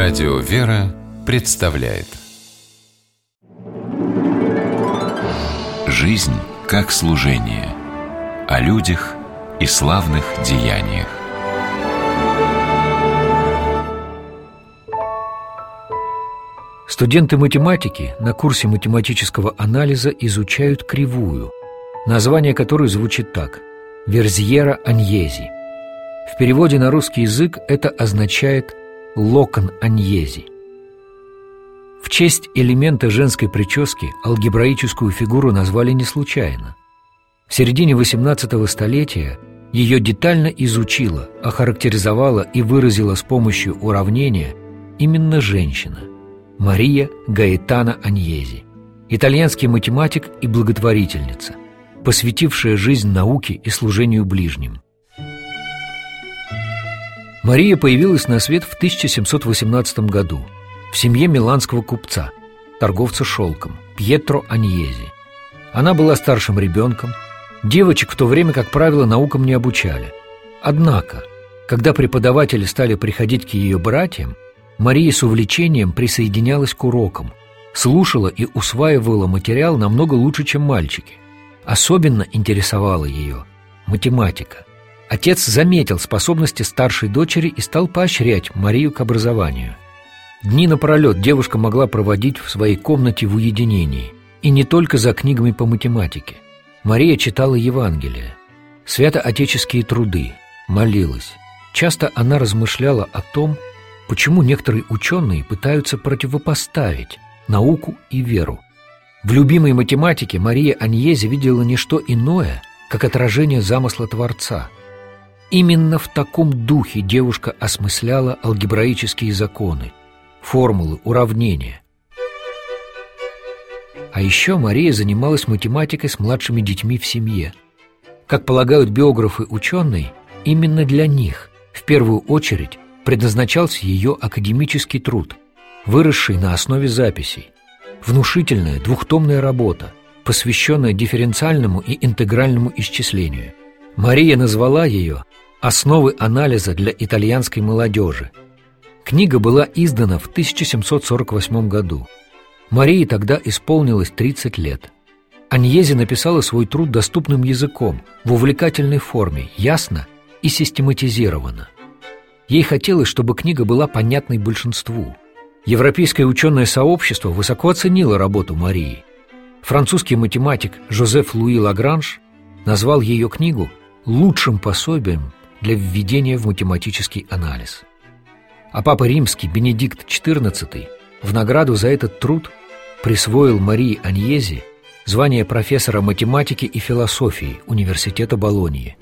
Радио «Вера» представляет «Жизнь как служение». О людях и славных деяниях. Студенты математики на курсе математического анализа изучают кривую, название которой звучит так – Верзьера-Аньези. В переводе на русский язык это означает «локон Аньези». В честь элемента женской прически алгебраическую фигуру назвали не случайно. В середине XVIII столетия ее детально изучила, охарактеризовала и выразила с помощью уравнения именно женщина – Мария Гаэтана Аньези, итальянский математик и благотворительница, посвятившая жизнь науке и служению ближним. Мария появилась на свет в 1718 году в семье миланского купца, торговца шелком, Пьетро Аньези. Она была старшим ребенком. Девочек в то время, как правило, наукам не обучали. Однако, когда преподаватели стали приходить к ее братьям, Мария с увлечением присоединялась к урокам, слушала и усваивала материал намного лучше, чем мальчики. Особенно интересовала ее математика. Отец заметил способности старшей дочери и стал поощрять Марию к образованию. Дни напролет девушка могла проводить в своей комнате в уединении, и не только за книгами по математике. Мария читала Евангелие, святоотеческие труды, молилась. Часто она размышляла о том, почему некоторые ученые пытаются противопоставить науку и веру. В любимой математике Мария Аньези видела не что иное, как отражение замысла Творца. Именно в таком духе девушка осмысляла алгебраические законы, формулы, уравнения. А еще Мария занималась математикой с младшими детьми в семье. Как полагают биографы-ученые, именно для них в первую очередь предназначался ее академический труд, выросший на основе записей. Внушительная двухтомная работа, посвященная дифференциальному и интегральному исчислению. Мария назвала ее «Основы анализа для итальянской молодежи». Книга была издана в 1748 году. Марии тогда исполнилось 30 лет. Аньези написала свой труд доступным языком, в увлекательной форме, ясно и систематизированно. Ей хотелось, чтобы книга была понятной большинству. Европейское ученое сообщество высоко оценило работу Марии. Французский математик Жозеф Луи Лагранж назвал ее книгу лучшим пособием для введения в математический анализ. А Папа Римский Бенедикт XIV в награду за этот труд присвоил Марии Аньези звание профессора математики и философии Университета Болоньи.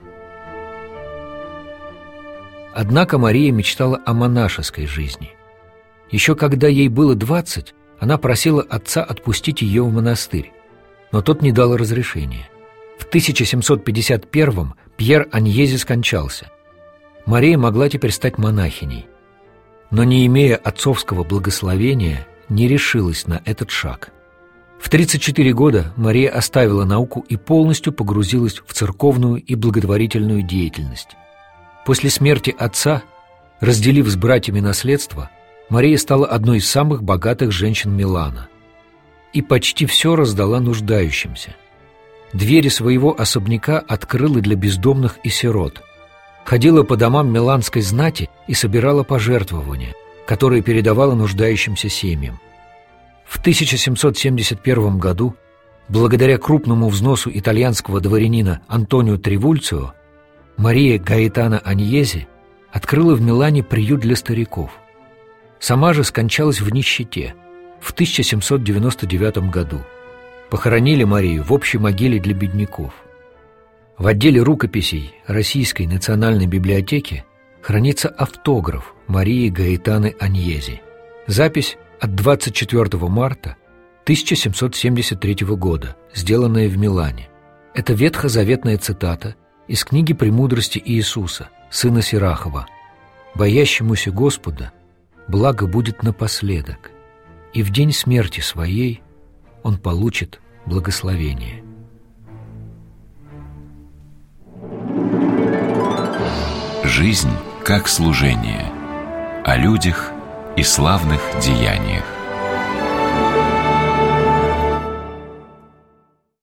Однако Мария мечтала о монашеской жизни. Еще когда ей было 20, она просила отца отпустить ее в монастырь, но тот не дал разрешения. В 1751-м Пьер Аньези скончался. Мария могла теперь стать монахиней, но, не имея отцовского благословения, не решилась на этот шаг. В 34 года Мария оставила науку и полностью погрузилась в церковную и благотворительную деятельность. После смерти отца, разделив с братьями наследство, Мария стала одной из самых богатых женщин Милана и почти все раздала нуждающимся. Двери своего особняка открыла для бездомных и сирот, ходила по домам миланской знати и собирала пожертвования, которые передавала нуждающимся семьям. В 1771 году, благодаря крупному взносу итальянского дворянина Антонио Тривульцио, Мария Гаэтана Аньези открыла в Милане приют для стариков. Сама же скончалась в нищете в 1799 году. Похоронили Марию в общей могиле для бедняков. В отделе рукописей Российской национальной библиотеки хранится автограф Марии Гаэтаны Аньези. Запись от 24 марта 1773 года, сделанная в Милане. Это ветхозаветная цитата из книги «Премудрости Иисуса, сына Сирахова». «Боящемуся Господа благо будет напоследок, и в день смерти своей он получит благословение». Жизнь как служение. О людях и славных деяниях.